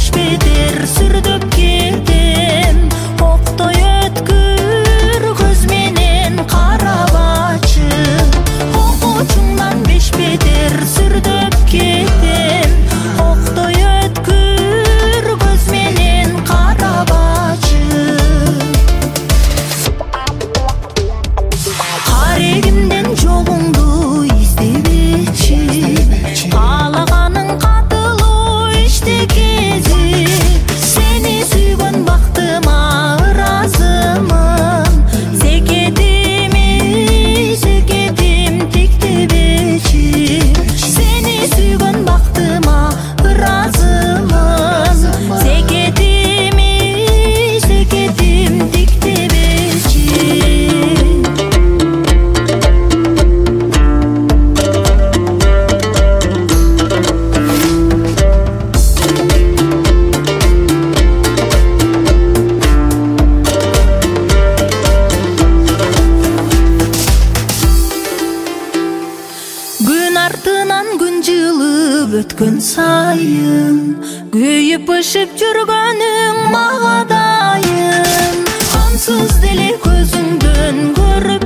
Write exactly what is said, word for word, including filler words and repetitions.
бетер сүрдөп кетем, октой өткүр көз менен карабачы. Окуучуңдан беш бетер сүрдөп кетем, октой өткүр көз менен карабачы. Карегимден жолуңду издебечи, каалаганың катылуу иштекези. Сени сүйгөн бактыма ыраазымын, секетими секетим тиктебечи. Сени сүйгөн бактыма ыраазымын, секетими секетим тиктебечи. Күн артынан күн жылып өткөн сайын, күйүп бышып жүргөнүң мага дайын. Ансыз деле көзүңдөн көрүп